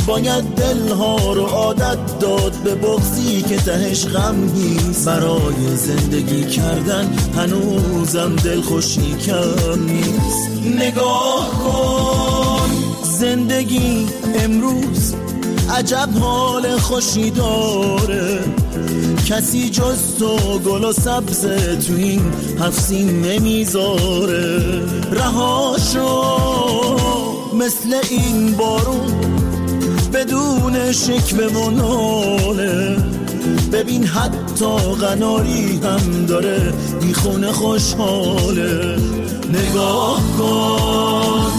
باید دلها رو عادت داد به بغضی که تهش غم نیست. برای زندگی کردن هنوزم دلخوشی کم نیست. نگاه کن زندگی امروز عجب حال خوشی داره، کسی جز تو گل و سبز تو این هفسین نمیذاره. رهاشو مثل این بارون بدون شکوه و ناله، ببین حتی قناری هم داره بی خونه خوشحاله. نگاه کن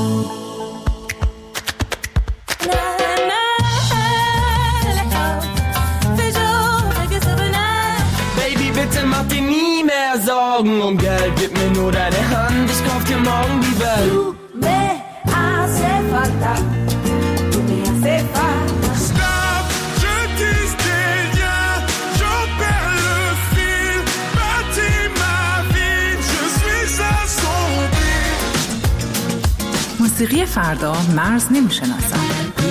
Sorgen um Geld, gib mir nur deine Hand, ich kauf dir morgen die Welt. Du me hace falta, tu me hace falta. Stop, je disais rien, j'en perds le fil. Bâtis ma vie, je suis assombri. موسیقی فردا مرز نمیشناسد.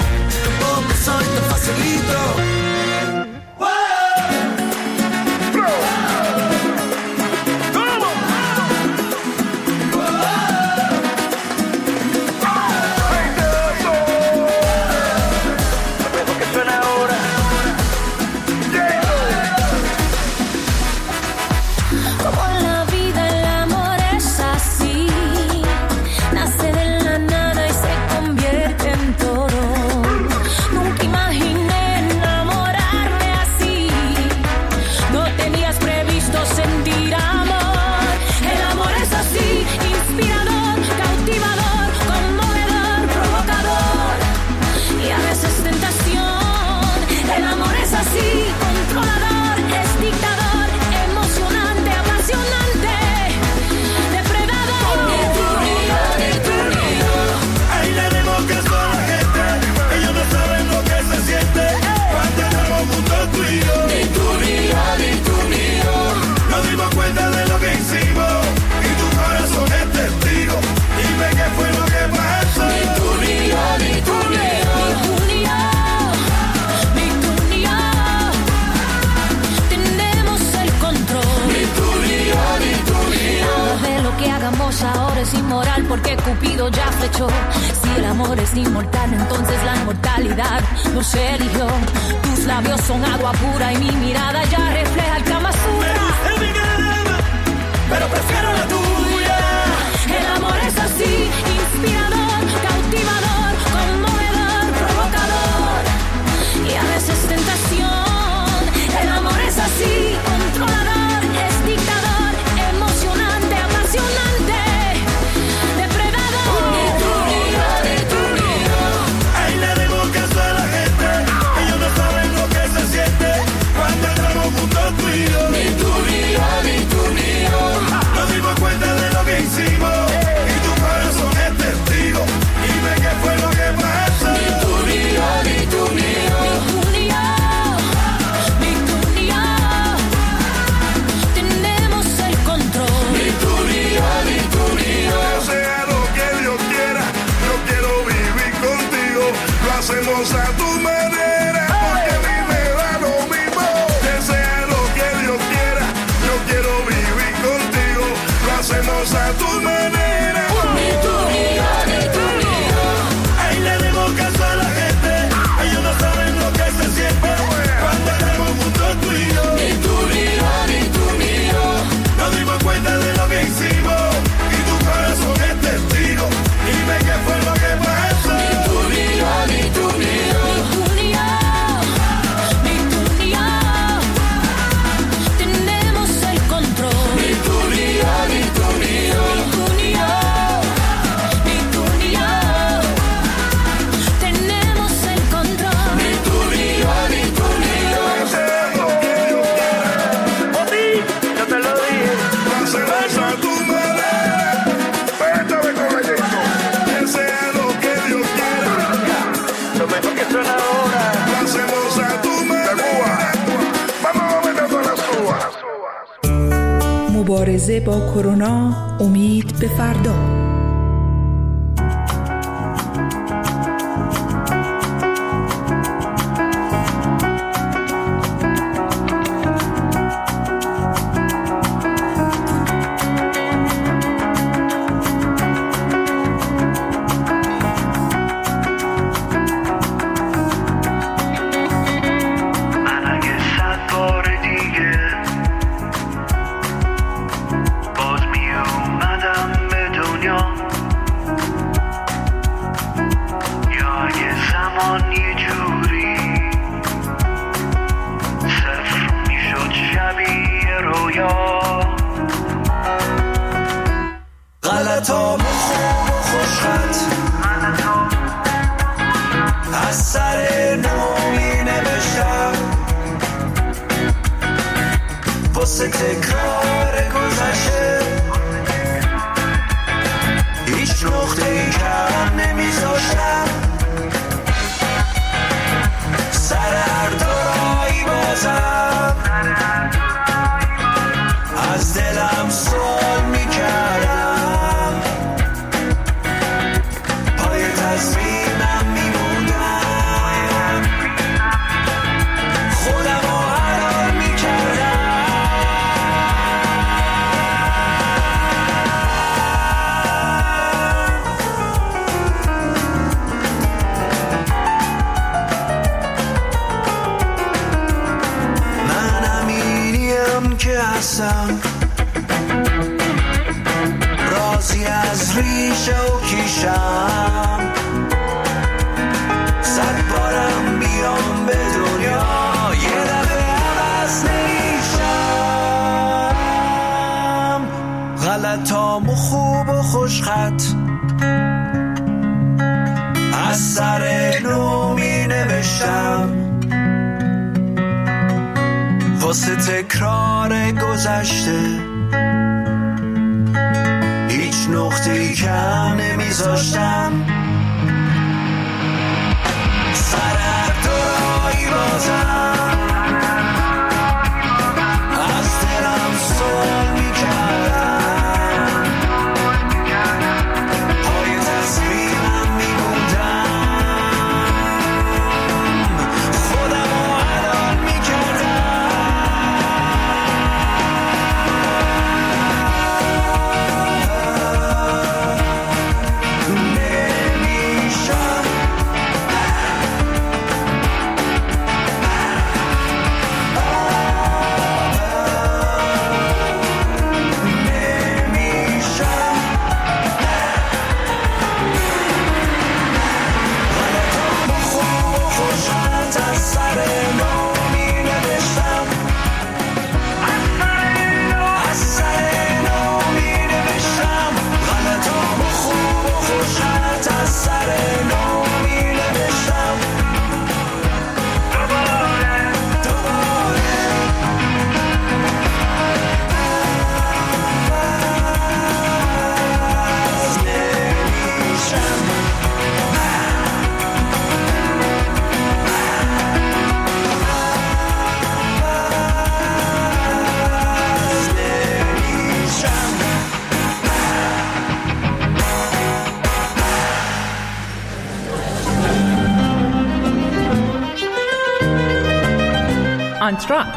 Porque Cupido ya flechó. Si el amor es inmortal, entonces la inmortalidad no se eligió. Tus labios son agua pura y mi mirada ya refleja el Kama Sutra. Pero prefiero la tuya. El amor es así, inspirador, cautivador, conmovedor, provocador y a veces tentación. El amor es así, controlador, es dictador, emocionante, apasionante. Hacemos a tu manera, porque a mí me da lo mismo. Que sea lo que Dios quiera, yo quiero vivir contigo. Lo hacemos a tu manera. Ni tú ni yo, ni tú ni yo. Ahí le demos caso a la gente, ellos no saben lo que se siente cuando estamos juntos tú y yo. Ni tú ni yo, ni tú ni yo. Nos dimos cuenta de lo que hicimos y tu corazón es testigo. Dime qué fue lo que pasó. Ni tú ni yo, ni tú ni yo. Ni tú ni yo, ni tú ni yo. Tenemos el control. Ni tú ni yo, ni tú ni yo. Ni tú ni yo, ni tú ni yo. Tenemos el control. Ni tú ni yo, ni tú ni yo. Sea lo que Dios quiera. Por ti, yo te lo dije. Lo hacemos a tu manera. Cuéntame con el disco. Que sea lo que Dios quiera. Lo mejor que suena ahora. Lo hacemos a tu manera. Vamos a meter con las uvas. مبارزه با کرونا، امید به فردا. زمان یه جوری صفر میشد شبیه رویا غلطام خوب و خوشخط از سر نومی نوشتم واسه تکرار گذشته هیچ نقطه‌ای کم نمیذاشتم سر هر دورایی بازم از دلم سوال میکردم پای تصمیمم میموندم خودم رو حلال میکردم من امینیم که هستم رازی از ریشه و کیشم صد بارم بیام به دنیا یه دفعه عوض نمیشم غلطام و خوب و خوشخط از سر نو می نوشتم واسه تکرار گذشته هیچ نقطه‌ای کم نمیذاشتم سر هر دورایی بازم از دلم سوال میکردم پای تصمیمم میموندم خودم رو حلال آنتراکت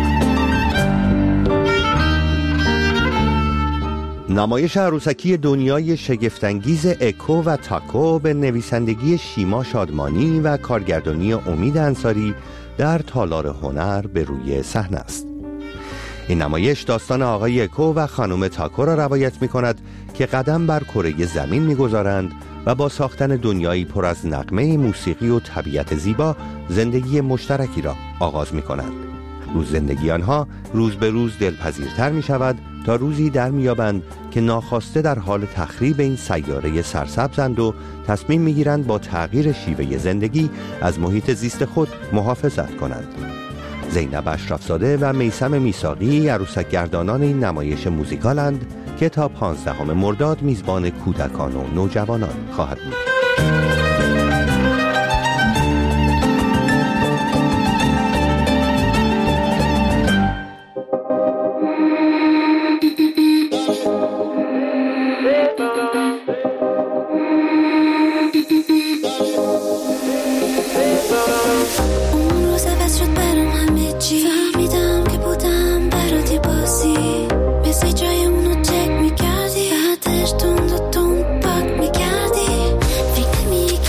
نمایش عروسکی دنیای شگفت‌انگیز اکو و تاکو به نویسندگی شیما شادمانی و کارگردانی امید انصاری در تالار هنر به روی صحنه است. این نمایش داستان آقای اکو و خانم تاکو را روایت می کند که قدم بر کره زمین می گذارند و با ساختن دنیایی پر از نغمه موسیقی و طبیعت زیبا زندگی مشترکی را آغاز می کنند. زندگی آنها روز به روز دلپذیرتر می شود تا روزی در می یابند که ناخواسته در حال تخریب این سیاره سرسبزند و تصمیم می گیرند با تغییر شیوه زندگی از محیط زیست خود محافظت کنند. زینب اشرفزاده و میثم میثاقی عروسک گردانان این نمایش موزیکالند که تا 15 مرداد میزبان کودکان و نوجوانان خواهد بود. فکر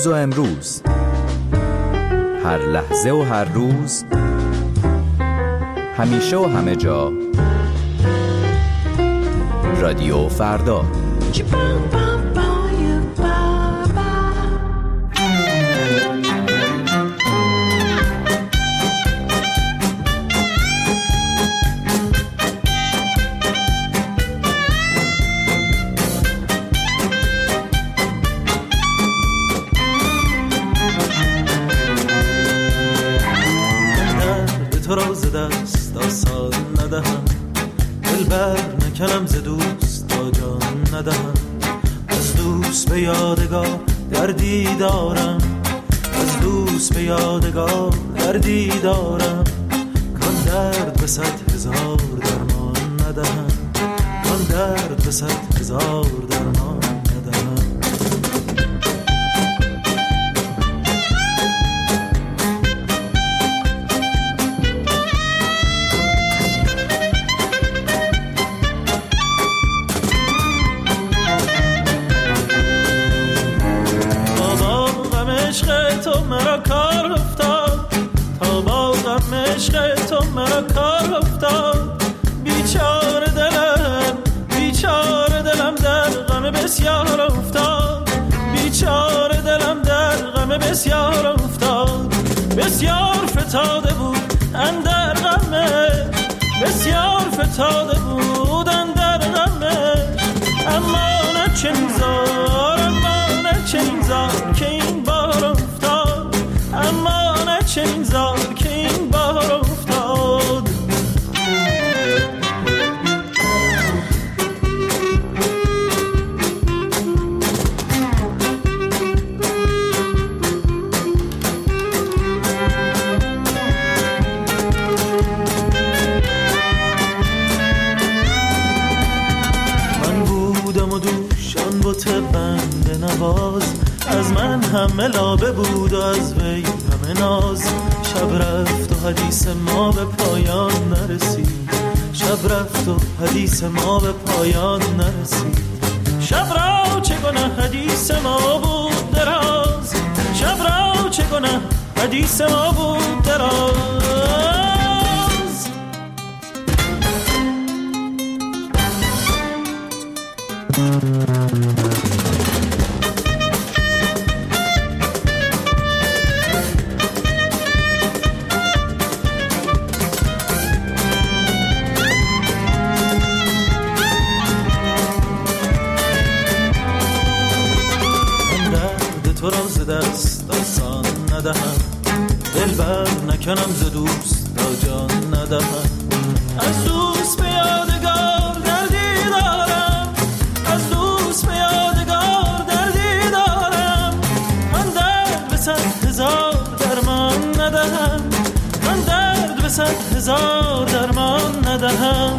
دیروز و امروز، هر لحظه و هر روز، همیشه و همه جا. رادیو فردا. تو را ز دست آسان ندهم، دل بر نکنم ز دوست تا جان ندهم. از دوست به یادگار دردی دارم، از دوست به یادگار دردی دارم. کان درد به 100,000 درمان ندهم، کان درد به 100,000 درمان ندهم. تو مرا کار افتاد، تا با غم عشق تو مرا کار افتاد. بیچاره دلم در غم بسیار افتاد، بیچاره دلم در غم بسیار افتاد. بسیار فتاده بود اندر غمش، بسیار فتاده بود اندر غمش. اما نه چنین زار، اما نه چنین زار که این بار افتاد، اما نه چنین زار که این بار افتاد. من بودم و دوشان بوت بنده نواز، از من همه لابه بود و از وی همه ناز. شب رفت و حدیث ما به پایان نرسید، شب رفت و حدیث ما به پایان نرسید. شب را چه گناه حدیث ما بود دراز، شب را چه گناه حدیث ما بود دراز. تو را ز دست آسان ندهم، دل بر نکنم ز دوست تا جان ندهم. از دوست به یادگار دردی دارم، از دوست به یادگار دردی دارم. من درد به 100,000 درمان ندهم، من درد به 100,000 درمان ندهم.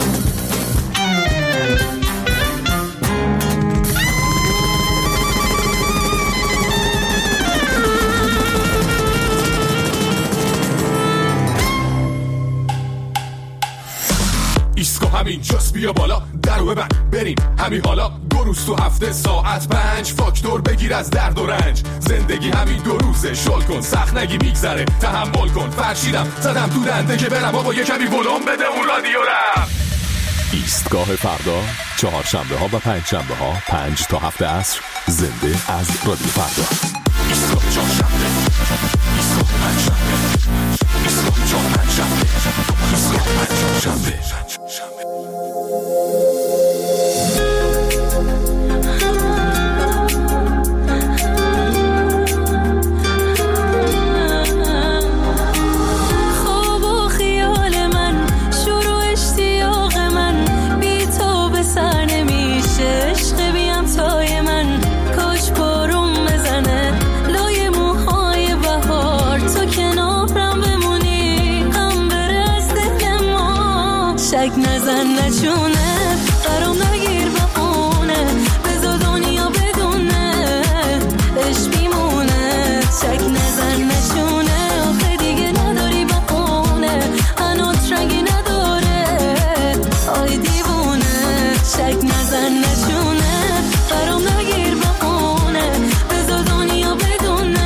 ایسکو همین جاست، بیا بالا درو ببند بریم همین حالا. 2 روز تو هفته ساعت 5 فاکتور بگیر از درد و رنج. زندگی همین 2 روزه، شل کن سخت نگی میگذره، تحمل کن. فرشیدم زدم تو دنده که برم بابا یه کمی ولوم بده اون رادیو رم. ایستگاه فردا، 4 شنبه ها و 5 شنبه ها 5 تا 7 عصر، زنده از رادیو فردا. ایستگاه 4 شنبه، ایستگاه 5 شنبه، ایستگاه 4 5 شنبه، ایستگاه 5 شنبه. شک نزن نچونه برام نگیر بخونه، بذار دنیا بدونه عشق میمونه. شک نزن نچونه آخه دیگه نداری بخونه، هنوز رنگی نداره آی دیوونه. شک نزن نچونه برام نگیر بخونه، بذار دنیا بدونه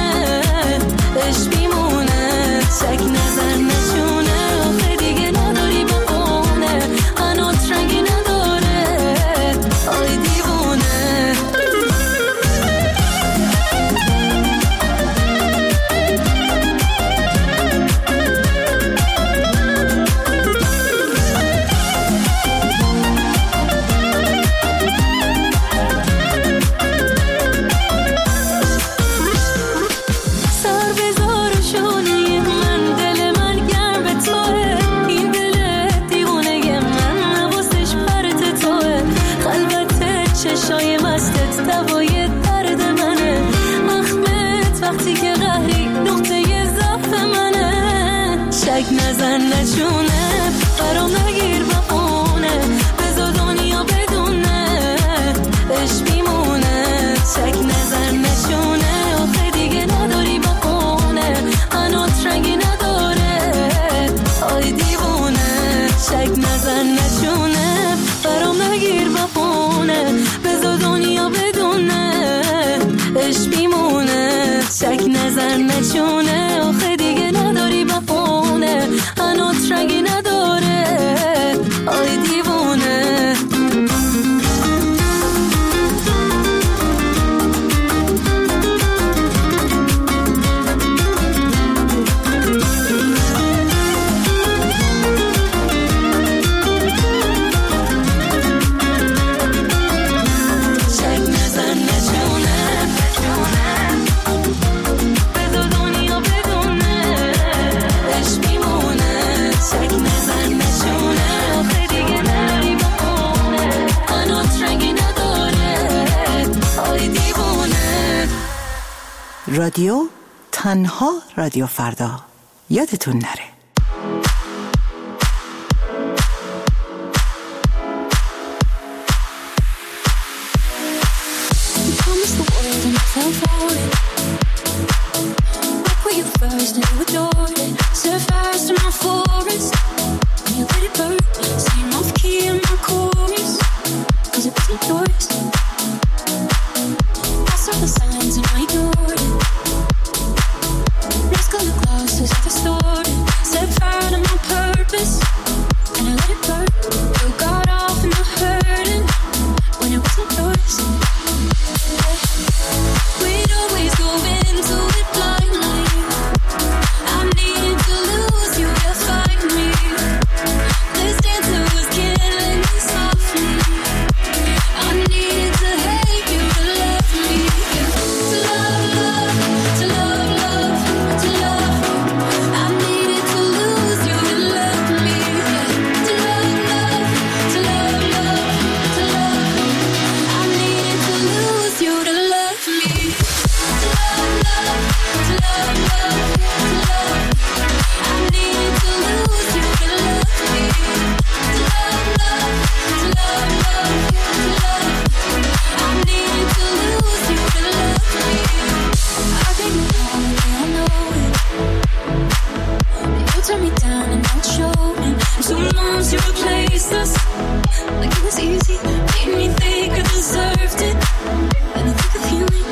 رادیو تنها رادیو فردا. یادتون نره. First and you adored it. Set fires to my forest and you let it burn. Same off key in my chorus, cause it wasn't yours. I saw the signs and I ignored it. Rose colored glasses are distorted. Set fire to my purpose and I let it burn. You got off in the hurting when it wasn't yours. We'd always go into it blindly. I needed to lose you to find me. This dancer was killing me softly. I needed to hate you to love me. To love, to love, to love. I needed to lose you to love me. To love, to love, to love. I needed to lose you to love me. To love, to love, to love. I needed to lose you to love me. To love, to love, to love. I needed to lose you to love me. I gave you all the way I know it. You turned me down and now it's showing. In 2 months you replaced us like it was easy. Made me think I deserved it. And I think of healing.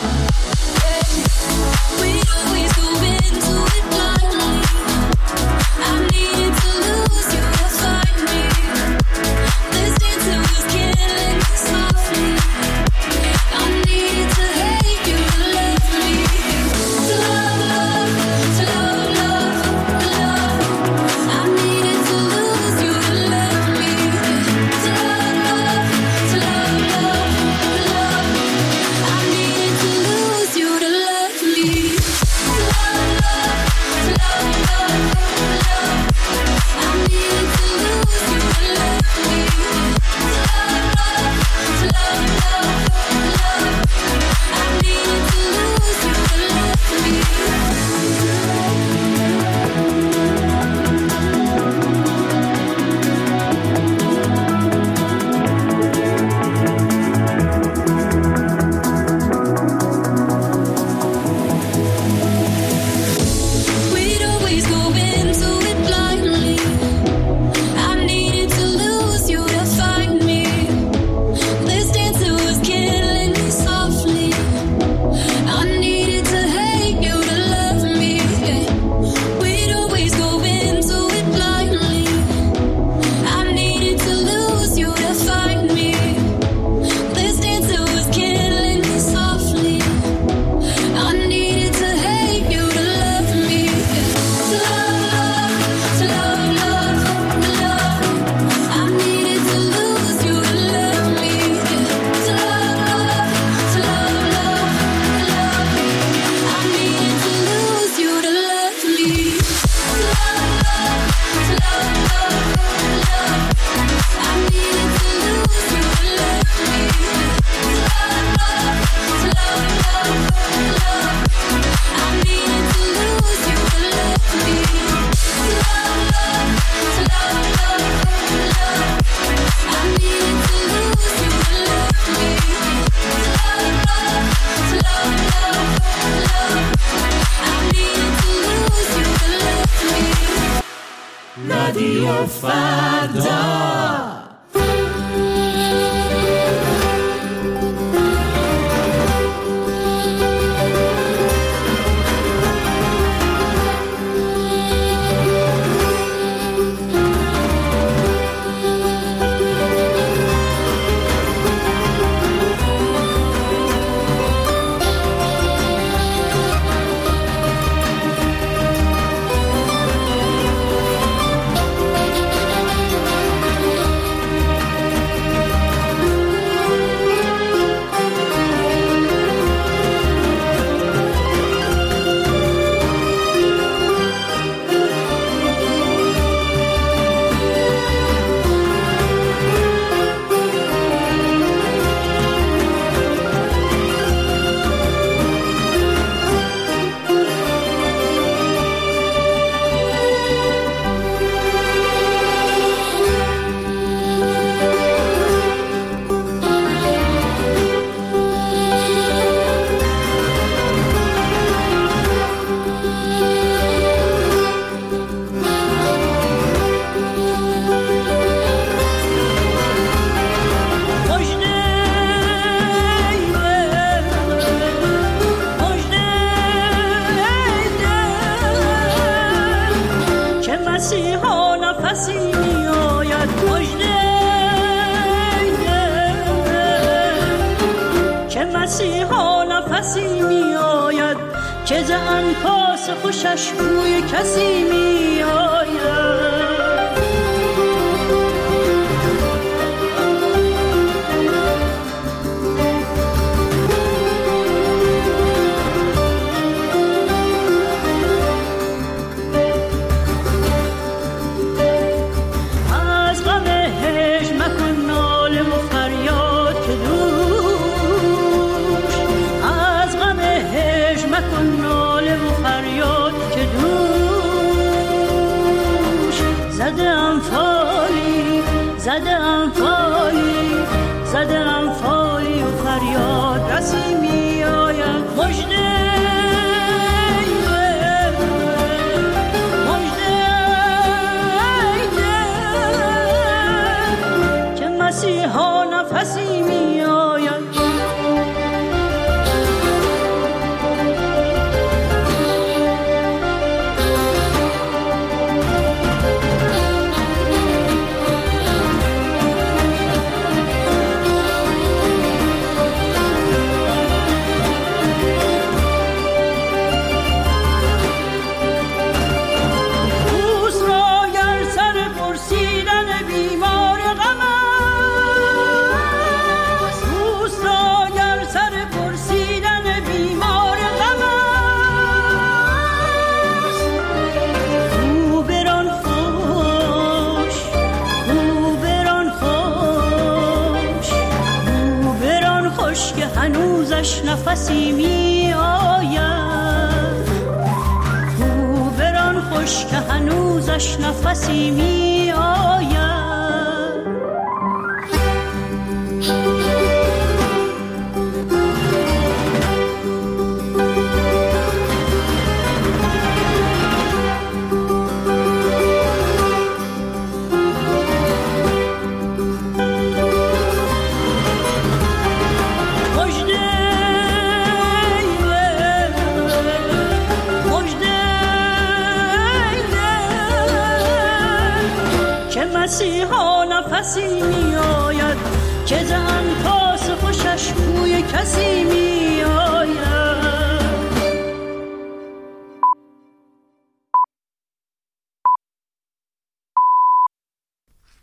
We'd always go into it blindly. I needed to lose you to find me. This dancer was killing me softly. I needed to hate you to love me. To love, to love, to love. I needed to lose you to love me. To love, to love, to love. I needed to lose you to love me. To love, to love, to love. I needed to lose you to love me. To love, to love, to love. I needed to lose you to love me. We'd always go into it blindly. I needed to lose you to find me. This dancer was killing me softly. I needed to hate you to love me. We'd always go into it blindly. I needed to lose you to find me. This dancer was killing me softly. I needed to hate you to love me. To love, to love, to love. I needed to lose you to love me. To love, to love, to love. I needed to lose you to love me. To love, to love, to love. I needed to lose you to love me. To love, to love, to love. I needed to lose you to love me. To love, to love, to love. I needed to lose you to love me. To love, to love, to love. I needed to lose you to love me. رادیو فردا. نفسی می آید مژده که مسیحا نفسی می آید که ز انفاس خوشش بوی کسی می آید. زدم فالی و فریاد رسی می آید مژده که مسیحا نفسی می آید. نفسی می آید او بران خوش که هنوزش نفسی می آید. مسیحا نفسی می آید که ز انفاس خوشش بوی کسی می